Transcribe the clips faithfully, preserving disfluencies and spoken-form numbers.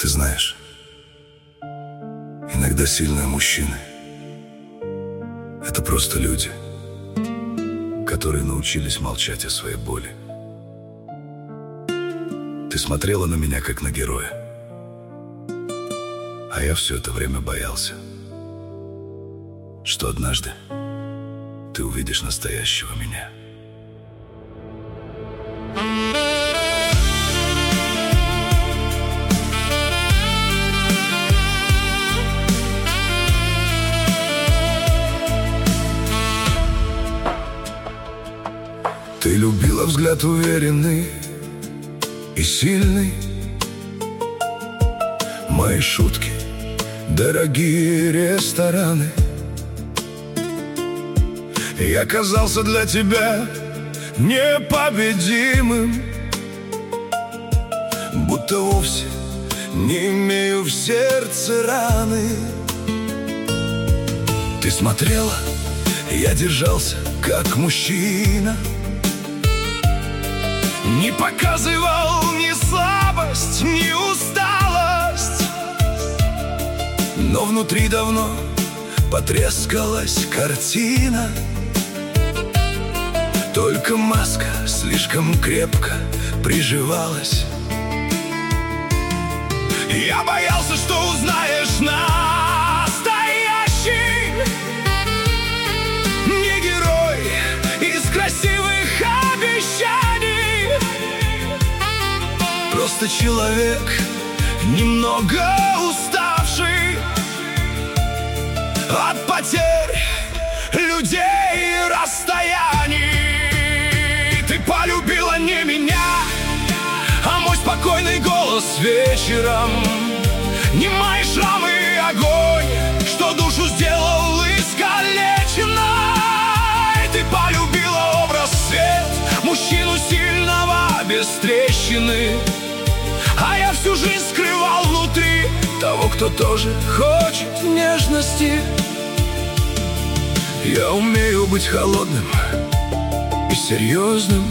Ты знаешь, иногда сильные мужчины — это просто люди, которые научились молчать о своей боли. Ты смотрела на меня, как на героя, а я все это время боялся, что однажды ты увидишь настоящего меня. Ты любила взгляд уверенный и сильный, мои шутки, дорогие рестораны. Я казался для тебя непобедимым, будто вовсе не имею в сердце раны. Ты смотрела, я держался как мужчина, не показывал ни слабость, ни усталость, но внутри давно потрескалась картина. Только маска слишком крепко приживалась. Я боялся, что узнаешь настоящий, не герой из красивых обещаний, просто человек, немного уставший от потерь, людей и расстояний. Ты полюбила не меня, а мой спокойный голос вечером, не мои шрамы и огонь, что душу сделал искалеченной. Ты полюбила образ свет, мужчину сильного, без трещины, а я всю жизнь скрывал внутри того, кто тоже хочет нежности. Я умею быть холодным и серьезным,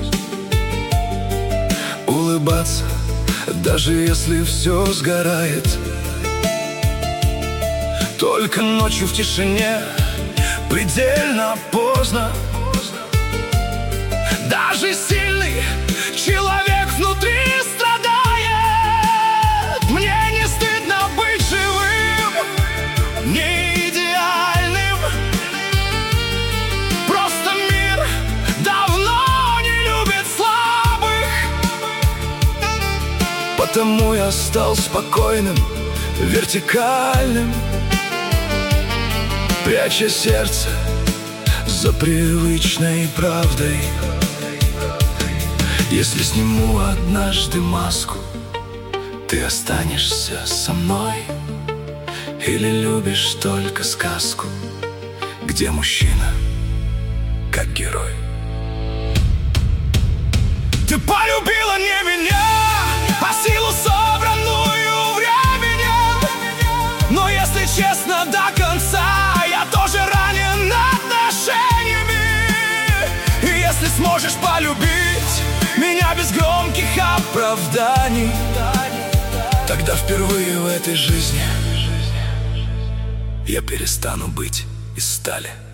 улыбаться, даже если все сгорает. Только ночью в тишине, предельно поздно, даже сильный человек внутри страдает. Мне не стыдно быть живым, не идеальным, просто мир давно не любит слабых. Потому я стал спокойным, вертикальным, пряча сердце за привычной правдой. Если сниму однажды маску, ты останешься со мной? Или любишь только сказку, где мужчина как герой? Ты полюбила не меня, а силу, собранную временем. Но если честно до конца, я тоже ранен отношениями. И если сможешь полюбить меня без громких оправданий, тогда впервые в этой жизни я перестану быть из стали.